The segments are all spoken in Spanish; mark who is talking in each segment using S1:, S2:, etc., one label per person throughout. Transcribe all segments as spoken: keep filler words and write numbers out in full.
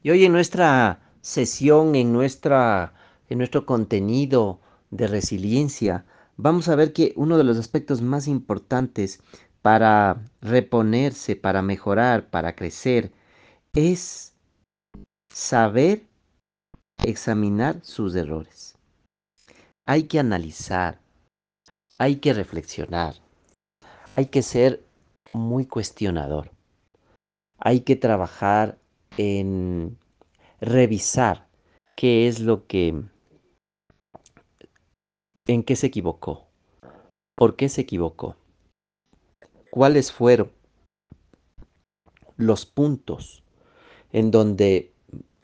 S1: Y hoy en nuestra sesión, en nuestra, en nuestro contenido de resiliencia, vamos a ver que uno de los aspectos más importantes para reponerse, para mejorar, para crecer, es saber examinar sus errores. Hay que analizar, hay que reflexionar, hay que ser muy cuestionador, hay que trabajar en revisar qué es lo que, en qué se equivocó, por qué se equivocó, cuáles fueron los puntos en donde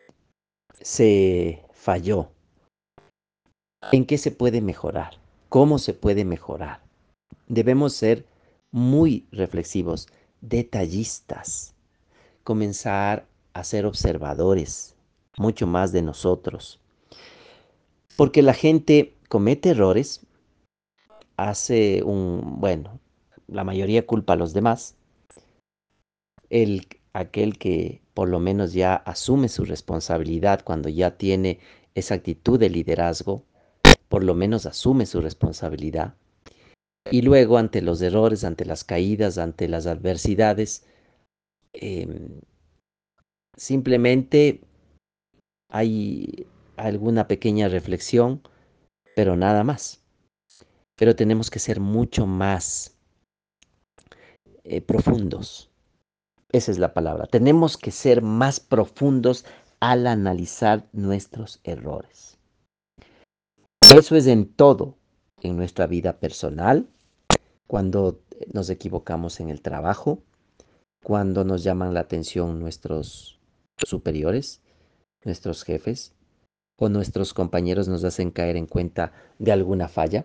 S1: se falló, en qué se puede mejorar, cómo se puede mejorar. Debemos ser muy reflexivos, detallistas, comenzar a ser observadores, mucho más de nosotros, porque la gente comete errores, hace un, bueno, la mayoría culpa a los demás, el, aquel que por lo menos ya asume su responsabilidad cuando ya tiene esa actitud de liderazgo, por lo menos asume su responsabilidad. Y luego ante los errores, ante las caídas, ante las adversidades, eh, simplemente hay alguna pequeña reflexión, pero nada más. Pero tenemos que ser mucho más eh, profundos. Esa es la palabra. Tenemos que ser más profundos al analizar nuestros errores. Eso es en todo, en nuestra vida personal, cuando nos equivocamos en el trabajo, cuando nos llaman la atención nuestros superiores, nuestros jefes o nuestros compañeros nos hacen caer en cuenta de alguna falla,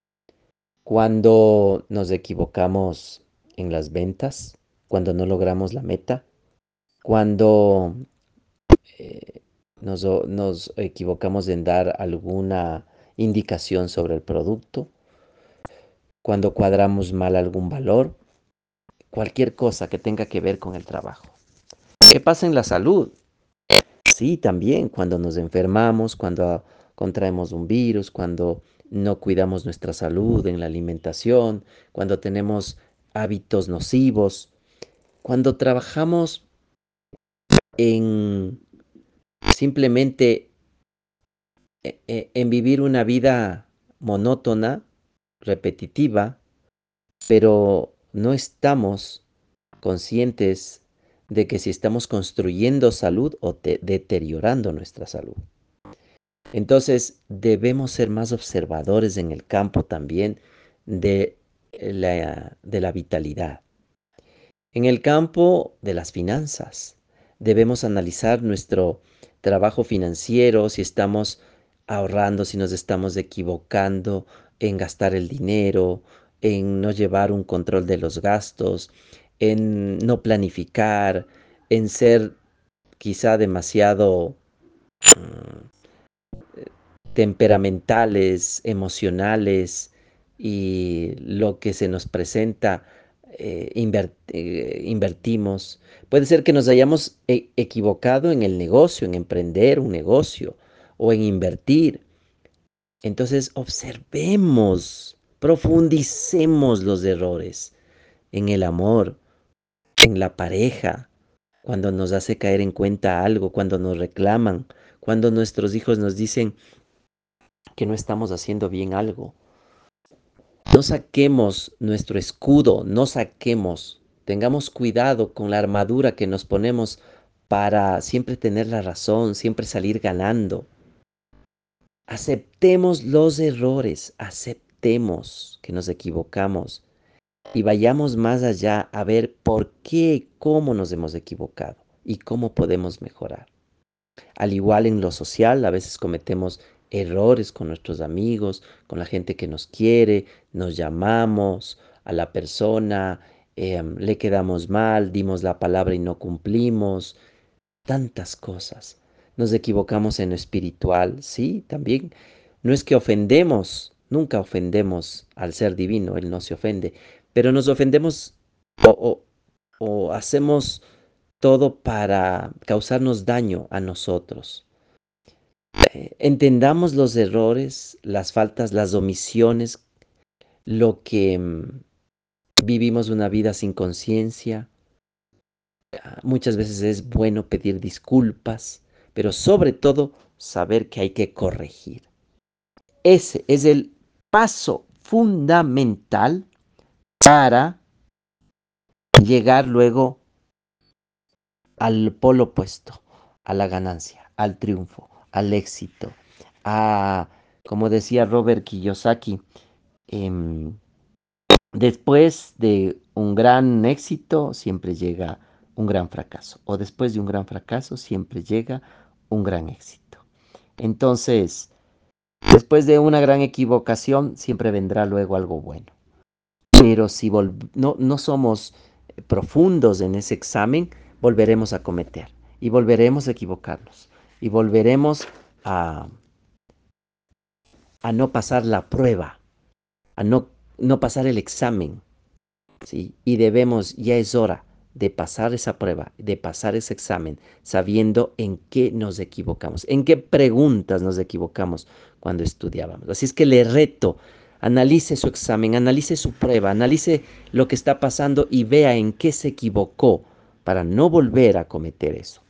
S1: cuando nos equivocamos en las ventas, cuando no logramos la meta, cuando eh, nos, nos equivocamos en dar alguna indicación sobre el producto, cuando cuadramos mal algún valor, cualquier cosa que tenga que ver con el trabajo. ¿Qué pasa en la salud? Sí, también cuando nos enfermamos, cuando contraemos un virus, cuando no cuidamos nuestra salud en la alimentación, cuando tenemos hábitos nocivos, cuando trabajamos en simplemente e- e- en vivir una vida monótona, repetitiva, pero no estamos conscientes de que si estamos construyendo salud o te- deteriorando nuestra salud. Entonces debemos ser más observadores en el campo también de la, de la vitalidad. En el campo de las finanzas, debemos analizar nuestro trabajo financiero, si estamos ahorrando, si nos estamos equivocando en gastar el dinero, en no llevar un control de los gastos, en no planificar, en ser quizá demasiado mm, temperamentales, emocionales y lo que se nos presenta eh, inver- eh, invertimos. Puede ser que nos hayamos e- equivocado en el negocio, en emprender un negocio o en invertir. Entonces observemos, profundicemos los errores en el amor, en la pareja, cuando nos hace caer en cuenta algo, cuando nos reclaman, cuando nuestros hijos nos dicen que no estamos haciendo bien algo. No saquemos nuestro escudo, no saquemos, tengamos cuidado con la armadura que nos ponemos para siempre tener la razón, siempre salir ganando. Aceptemos los errores, aceptemos que nos equivocamos y vayamos más allá a ver por qué, cómo nos hemos equivocado y cómo podemos mejorar. Al igual en lo social, a veces cometemos errores con nuestros amigos, con la gente que nos quiere, nos llamamos a la persona, eh, le quedamos mal, dimos la palabra y no cumplimos, tantas cosas. Nos equivocamos en lo espiritual, sí, también. No es que ofendemos, nunca ofendemos al ser divino, Él no se ofende, pero nos ofendemos o, o, o hacemos todo para causarnos daño a nosotros. Eh, entendamos los errores, las faltas, las omisiones, lo que mm, vivimos una vida sin conciencia. Ah, Muchas veces es bueno pedir disculpas, pero sobre todo saber que hay que corregir. Ese es el paso fundamental para llegar luego al polo opuesto, a la ganancia, al triunfo, al éxito, a, como decía Robert Kiyosaki, em, después de un gran éxito siempre llega un gran fracaso, o después de un gran fracaso siempre llega un gran éxito. Entonces, después de una gran equivocación siempre vendrá luego algo bueno. Pero si no, no somos profundos en ese examen, volveremos a cometer y volveremos a equivocarnos y volveremos a, a no pasar la prueba, a no, no pasar el examen, ¿sí? Y debemos, ya es hora de pasar esa prueba, de pasar ese examen, sabiendo en qué nos equivocamos, en qué preguntas nos equivocamos cuando estudiábamos. Así es que le reto, analice su examen, analice su prueba, analice lo que está pasando y vea en qué se equivocó para no volver a cometer eso.